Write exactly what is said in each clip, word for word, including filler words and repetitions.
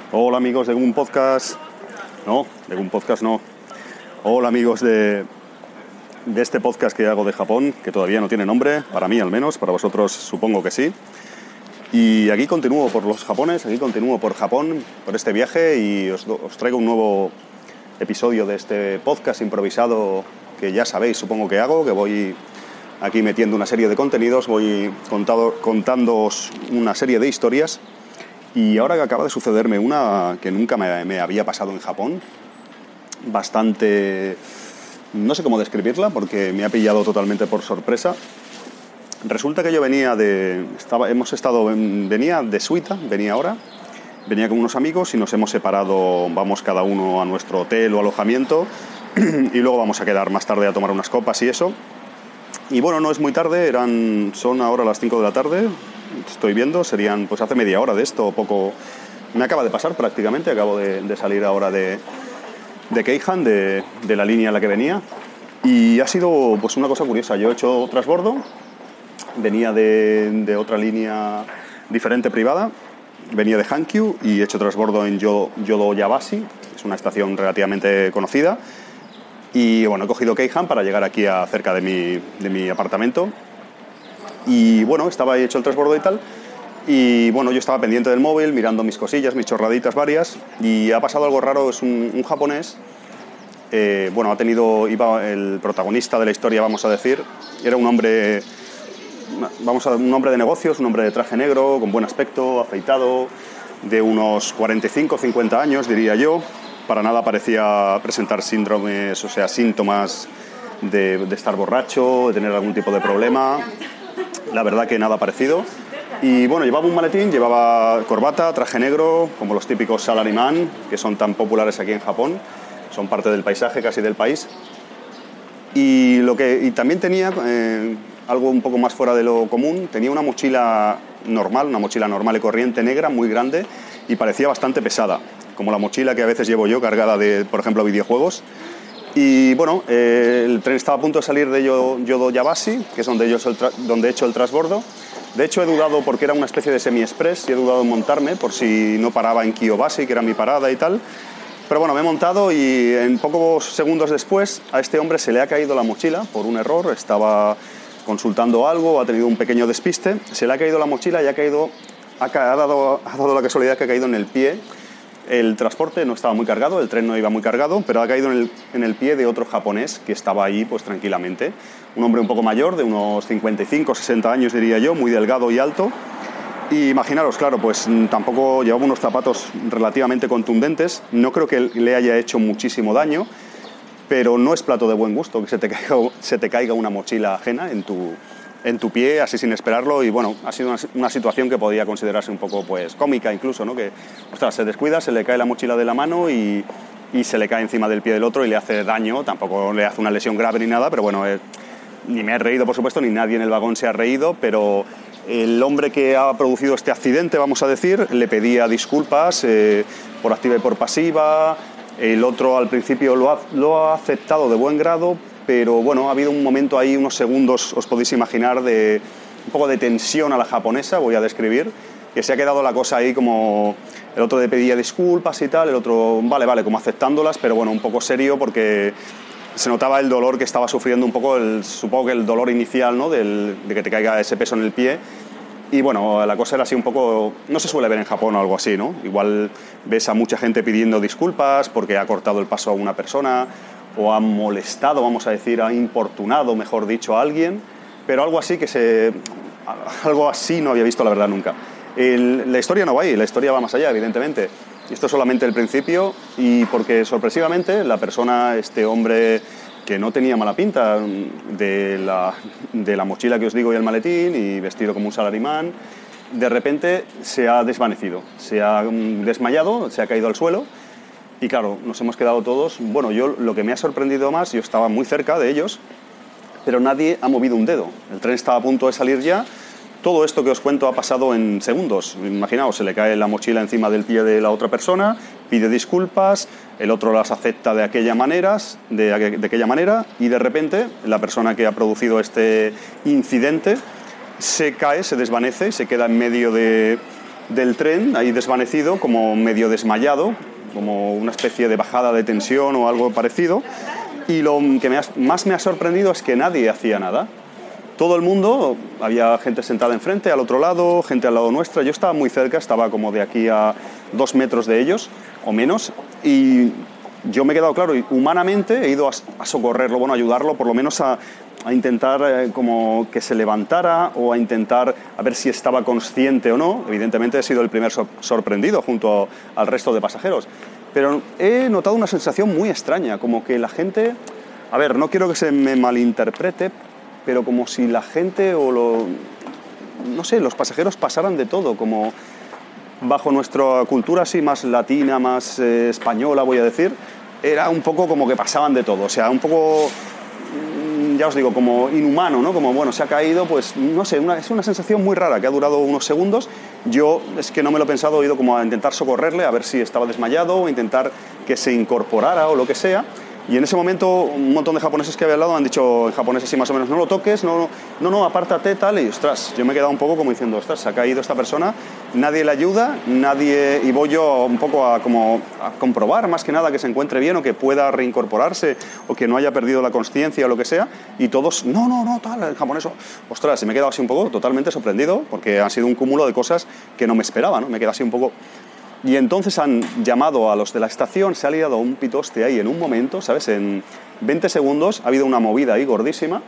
Hola amigos de Gun Podcast. No, de Gun Podcast no. Hola amigos de, de este podcast que hago de Japón, que todavía no tiene nombre, para mí al menos, para vosotros supongo que sí. Y aquí continúo por los Japones, aquí continúo por Japón, por este viaje, y os, os traigo un nuevo episodio de este podcast improvisado que ya sabéis, supongo que hago, que voy aquí metiendo una serie de contenidos, voy contado, contándoos una serie de historias. Y ahora que acaba de sucederme una que nunca me, me había pasado en Japón, bastante... no sé cómo describirla porque me ha pillado totalmente por sorpresa. Resulta que yo venía de... Estaba, hemos estado... En, venía de Suita, venía ahora, venía con unos amigos y nos hemos separado, vamos cada uno a nuestro hotel o alojamiento y luego vamos a quedar más tarde a tomar unas copas y eso. Y bueno, no es muy tarde, eran, son ahora las cinco de la tarde, estoy viendo, serían pues hace media hora de esto, o poco, me acaba de pasar prácticamente, acabo de, de salir ahora de, de Keihan, de, de la línea en la que venía, y ha sido pues una cosa curiosa. Yo he hecho transbordo, venía de, de otra línea diferente privada, venía de Hankyu y he hecho transbordo en Yodo, Yodoyabashi, es una estación relativamente conocida. Y bueno, he cogido Keihan para llegar aquí a cerca de mi, de mi apartamento. Y bueno, estaba ahí hecho el transbordo y tal. Y bueno, yo estaba pendiente del móvil, mirando mis cosillas, mis chorraditas varias. Y ha pasado algo raro, es un, un japonés. Eh, bueno, ha tenido, iba el protagonista de la historia, vamos a decir. Era un hombre, vamos a un hombre de negocios, un hombre de traje negro, con buen aspecto, afeitado, de unos cuarenta y cinco, cincuenta años, diría yo. Para nada parecía presentar síndromes, o sea, síntomas de, de estar borracho, de tener algún tipo de problema. La verdad que nada parecido. Y bueno, llevaba un maletín, llevaba corbata, traje negro, como los típicos salaryman, que son tan populares aquí en Japón. Son parte del paisaje, casi del país. Y, lo que, y también tenía eh, algo un poco más fuera de lo común. Tenía una mochila normal, una mochila normal y corriente negra, muy grande, y parecía bastante pesada, como la mochila que a veces llevo yo, cargada de, por ejemplo, videojuegos. Y bueno, eh, el tren estaba a punto de salir de Yodoyabashi, que es donde, yo donde he hecho el transbordo. De hecho, he dudado, porque era una especie de semi-express, y he dudado en montarme por si no paraba en Kiyobashi, que era mi parada y tal. Pero bueno, me he montado y en pocos segundos después a este hombre se le ha caído la mochila por un error. Estaba consultando algo, ha tenido un pequeño despiste, se le ha caído la mochila y ha, caído, ha, ha, dado, ha dado la casualidad que ha caído en el pie. El transporte no estaba muy cargado, el tren no iba muy cargado, pero ha caído en el, en el pie de otro japonés que estaba ahí pues tranquilamente. Un hombre un poco mayor, de unos cincuenta y cinco, sesenta años diría yo, muy delgado y alto. Y imaginaros, claro, pues tampoco llevaba unos zapatos relativamente contundentes. No creo que le haya hecho muchísimo daño, pero no es plato de buen gusto que se te caiga, se te caiga una mochila ajena en tu... en tu pie, así sin esperarlo, y bueno, ha sido una, una situación que podía considerarse un poco pues cómica incluso, ¿no? Que, ostras, se descuida, se le cae la mochila de la mano y, y se le cae encima del pie del otro y le hace daño. Tampoco le hace una lesión grave ni nada, pero bueno, eh, ni me he reído, por supuesto, ni nadie en el vagón se ha reído, pero el hombre que ha producido este accidente, vamos a decir, le pedía disculpas eh, por activa y por pasiva. El otro al principio lo ha, lo ha aceptado de buen grado, pero bueno, ha habido un momento ahí, unos segundos, os podéis imaginar, de un poco de tensión a la japonesa, voy a describir, que se ha quedado la cosa ahí como... El otro le pedía disculpas y tal, el otro, vale, vale, como aceptándolas, pero bueno, un poco serio porque se notaba el dolor que estaba sufriendo un poco, el, supongo que el dolor inicial, ¿no? Del, de que te caiga ese peso en el pie. Y bueno, la cosa era así un poco... No se suele ver en Japón o algo así, ¿no? Igual ves a mucha gente pidiendo disculpas porque ha cortado el paso a una persona, o ha molestado, vamos a decir, ha importunado, mejor dicho, a alguien, pero algo así que se... algo así no había visto, la verdad, nunca. El, la historia no va ahí, la historia va más allá, evidentemente. Esto es solamente el principio, y porque sorpresivamente la persona, este hombre que no tenía mala pinta, de la, de la mochila que os digo y el maletín, y vestido como un salaryman, de repente se ha desvanecido, se ha desmayado, se ha caído al suelo. Y claro, nos hemos quedado todos... Bueno, yo lo que me ha sorprendido más, yo estaba muy cerca de ellos, pero nadie ha movido un dedo. El tren estaba a punto de salir ya. Todo esto que os cuento ha pasado en segundos. Imaginaos, se le cae la mochila encima del pie de la otra persona, pide disculpas, el otro las acepta de aquella manera, de, de aquella manera, y de repente la persona que ha producido este incidente se cae, se desvanece, se queda en medio de... del tren, ahí desvanecido, como medio desmayado, como una especie de bajada de tensión o algo parecido. Y lo que me ha, más me ha sorprendido es que nadie hacía nada. Todo el mundo, había gente sentada enfrente, al otro lado, gente al lado nuestra. Yo estaba muy cerca, estaba como de aquí a dos metros de ellos o menos. Y yo me he quedado claro, y humanamente he ido a, a socorrerlo, bueno, a ayudarlo, por lo menos a, a intentar eh, como que se levantara o a intentar a ver si estaba consciente o no. Evidentemente he sido el primer sor- sorprendido junto al resto de pasajeros. Pero he notado una sensación muy extraña, como que la gente... A ver, no quiero que se me malinterprete, pero como si la gente o lo... No sé, los pasajeros pasaran de todo, como bajo nuestra cultura así más latina, más eh, española, voy a decir, era un poco como que pasaban de todo, o sea, un poco... ya os digo, como inhumano, ¿no? Como, bueno, se ha caído, pues, no sé, una, es una sensación muy rara que ha durado unos segundos. Yo, es que no me lo he pensado, he ido como a intentar socorrerle, a ver si estaba desmayado, o intentar que se incorporara o lo que sea. Y en ese momento un montón de japoneses que había al lado han dicho en japonés así más o menos, no lo toques, no, no, no, apártate, tal, y ostras, yo me he quedado un poco como diciendo, ostras, se ha caído esta persona, nadie le ayuda, nadie, y voy yo un poco a, como, a comprobar más que nada que se encuentre bien o que pueda reincorporarse o que no haya perdido la consciencia o lo que sea, y todos, no, no, no, tal, el japonés, ostras, y me he quedado así un poco totalmente sorprendido porque ha sido un cúmulo de cosas que no me esperaba, ¿no? Me he quedado así un poco... Y entonces han llamado a los de la estación, se ha liado un pitoste ahí en un momento, ¿sabes? En veinte segundos ha habido una movida ahí gordísima.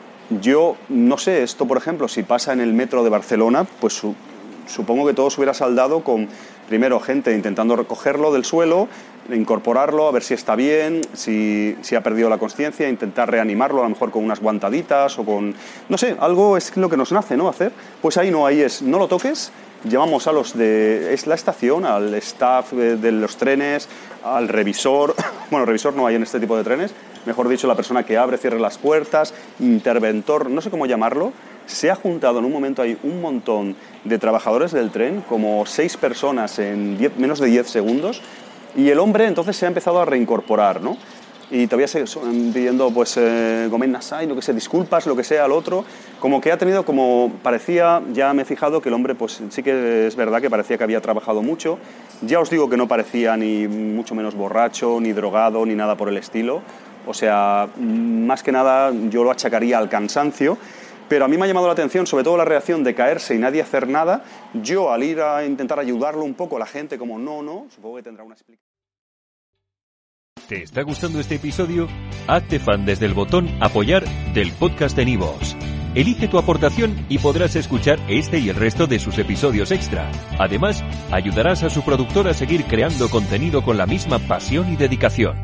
Yo no sé, esto por ejemplo, si pasa en el metro de Barcelona, pues su, supongo que todo se hubiera saldado con, primero, gente intentando recogerlo del suelo, incorporarlo, a ver si está bien, si, si ha perdido la consciencia, intentar reanimarlo, a lo mejor con unas guantaditas o con... No sé, algo es lo que nos nace, ¿no? Hacer. Pues ahí no, ahí es, no lo toques. Llamamos a los de es la estación, al staff de los trenes, al revisor, bueno, revisor no hay en este tipo de trenes, mejor dicho, la persona que abre, cierra las puertas, interventor, no sé cómo llamarlo. Se ha juntado en un momento ahí un montón de trabajadores del tren, como seis personas en diez, menos de diez segundos, y el hombre entonces se ha empezado a reincorporar, ¿no? Y todavía se pidiendo, pues, eh, gomen nasai, lo que sea, disculpas, lo que sea al otro, como que ha tenido, como parecía, ya me he fijado que el hombre, pues sí que es verdad que parecía que había trabajado mucho, ya os digo que no parecía ni mucho menos borracho, ni drogado, ni nada por el estilo, o sea, más que nada yo lo achacaría al cansancio, pero a mí me ha llamado la atención, sobre todo la reacción de caerse y nadie hacer nada. Yo al ir a intentar ayudarlo un poco, la gente como no, no, supongo que tendrá una explicación. ¿Te está gustando este episodio? Hazte fan desde el botón Apoyar del podcast de Nivos. Elige tu aportación y podrás escuchar este y el resto de sus episodios extra. Además, ayudarás a su productor a seguir creando contenido con la misma pasión y dedicación.